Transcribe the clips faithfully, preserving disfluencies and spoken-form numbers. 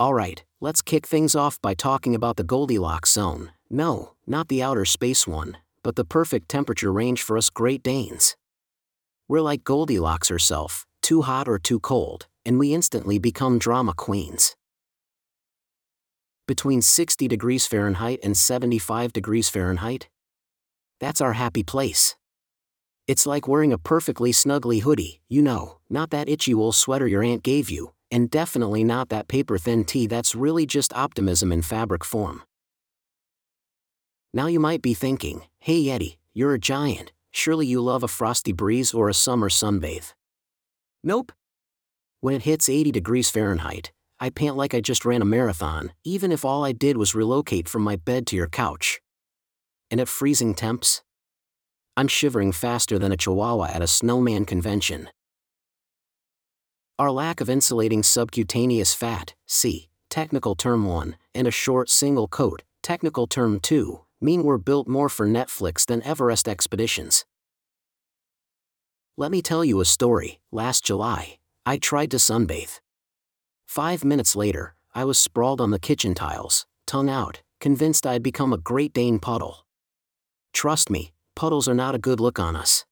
Alright, let's kick things off by talking about the Goldilocks zone. No, not the outer space one, but the perfect temperature range for us Great Danes. We're like Goldilocks herself, too hot or too cold, and we instantly become drama queens. Between sixty degrees Fahrenheit and seventy-five degrees Fahrenheit? That's our happy place. It's like wearing a perfectly snuggly hoodie, you know, not that itchy wool sweater your aunt gave you, and definitely not that paper-thin tee that's really just optimism in fabric form. Now you might be thinking, hey Yeti, you're a giant, surely you love a frosty breeze or a summer sunbathe. Nope. When it hits eighty degrees Fahrenheit, I pant like I just ran a marathon, even if all I did was relocate from my bed to your couch. And at freezing temps? I'm shivering faster than a chihuahua at a snowman convention. Our lack of insulating subcutaneous fat, see, technical term one, and a short single coat, technical term two, mean we're built more for Netflix than Everest expeditions. Let me tell you a story. Last July, I tried to sunbathe. Five minutes later, I was sprawled on the kitchen tiles, tongue out, convinced I'd become a Great Dane puddle. Trust me, puddles are not a good look on us.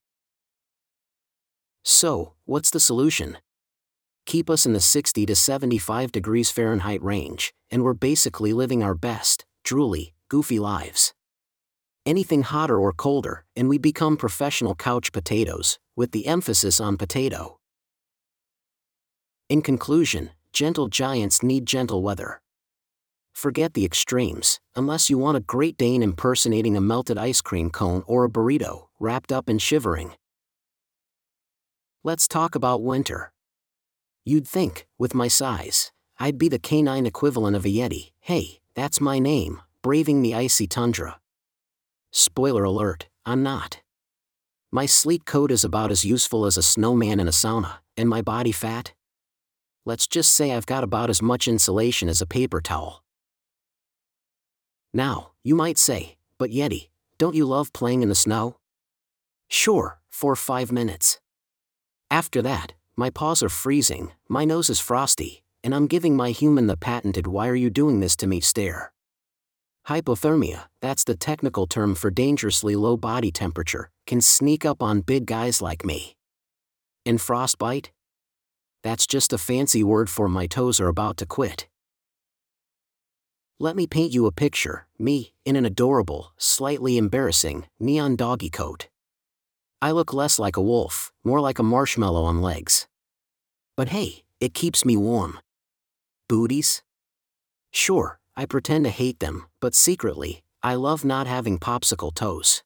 So, what's the solution? Keep us in the sixty to seventy-five degrees Fahrenheit range, and we're basically living our best, drooly, goofy lives. Anything hotter or colder, and we become professional couch potatoes, with the emphasis on potato. In conclusion, gentle giants need gentle weather. Forget the extremes, unless you want a Great Dane impersonating a melted ice cream cone or a burrito, wrapped up and shivering. Let's talk about winter. You'd think, with my size, I'd be the canine equivalent of a Yeti. Hey, that's my name, braving the icy tundra. Spoiler alert, I'm not. My sleek coat is about as useful as a snowman in a sauna, and my body fat? Let's just say I've got about as much insulation as a paper towel. Now, you might say, but Yeti, don't you love playing in the snow? Sure, for five minutes. After that, my paws are freezing, my nose is frosty, and I'm giving my human the patented "why are you doing this to me" stare. Hypothermia, that's the technical term for dangerously low body temperature, can sneak up on big guys like me. And frostbite? That's just a fancy word for my toes are about to quit. Let me paint you a picture, me, in an adorable, slightly embarrassing, neon doggy coat. I look less like a wolf, more like a marshmallow on legs. But hey, it keeps me warm. Booties? Sure, I pretend to hate them, but secretly, I love not having popsicle toes.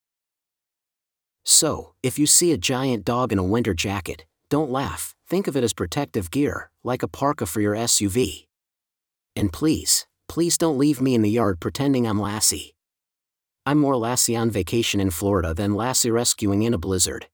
So, if you see a giant dog in a winter jacket, don't laugh, think of it as protective gear, like a parka for your S U V. And please, please don't leave me in the yard pretending I'm Lassie. I'm more Lassie on vacation in Florida than Lassie rescuing in a blizzard.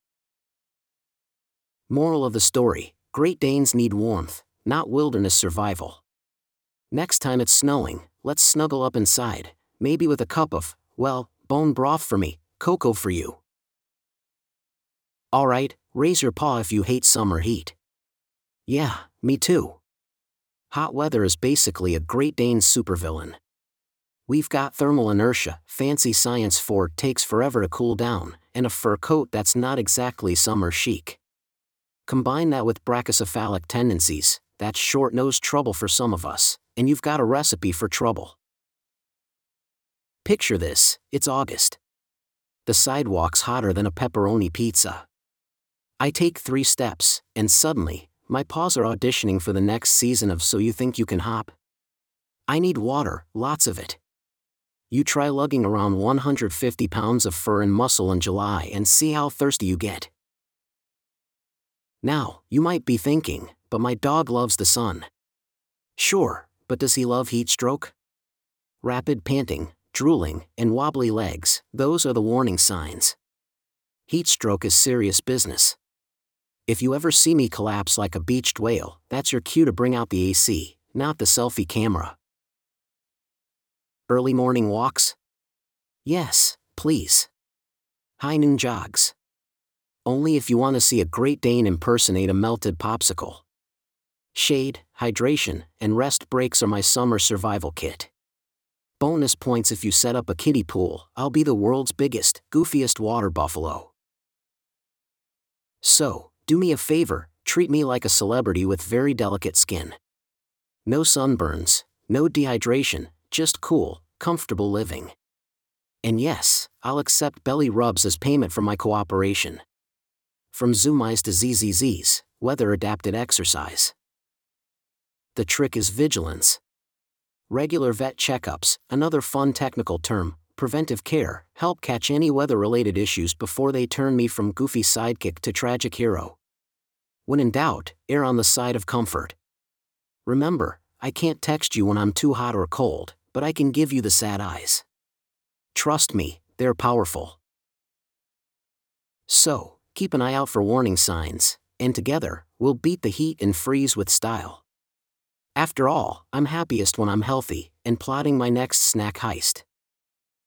Moral of the story, Great Danes need warmth, not wilderness survival. Next time it's snowing, let's snuggle up inside, maybe with a cup of, well, bone broth for me, cocoa for you. Alright, raise your paw if you hate summer heat. Yeah, me too. Hot weather is basically a Great Dane supervillain. We've got thermal inertia, fancy science for it takes forever to cool down, and a fur coat that's not exactly summer chic. Combine that with brachycephalic tendencies, that's short-nosed trouble for some of us, and you've got a recipe for trouble. Picture this, it's August. The sidewalk's hotter than a pepperoni pizza. I take three steps, and suddenly, my paws are auditioning for the next season of So You Think You Can Hop? I need water, lots of it. You try lugging around one hundred fifty pounds of fur and muscle in July and see how thirsty you get. Now, you might be thinking, but my dog loves the sun. Sure, but does he love heat stroke? Rapid panting, drooling, and wobbly legs, those are the warning signs. Heat stroke is serious business. If you ever see me collapse like a beached whale, that's your cue to bring out the A C, not the selfie camera. Early morning walks? Yes, please. High noon jogs. Only if you want to see a Great Dane impersonate a melted popsicle. Shade, hydration, and rest breaks are my summer survival kit. Bonus points if you set up a kiddie pool. I'll be the world's biggest, goofiest water buffalo. So, do me a favor, treat me like a celebrity with very delicate skin. No sunburns, no dehydration, just cool, comfortable living. And yes, I'll accept belly rubs as payment for my cooperation. From Zoom eyes to Z Z Zs, weather-adapted exercise. The trick is vigilance. Regular vet checkups, another fun technical term, preventive care, help catch any weather-related issues before they turn me from goofy sidekick to tragic hero. When in doubt, err on the side of comfort. Remember, I can't text you when I'm too hot or cold, but I can give you the sad eyes. Trust me, they're powerful. So, keep an eye out for warning signs, and together, we'll beat the heat and freeze with style. After all, I'm happiest when I'm healthy and plotting my next snack heist.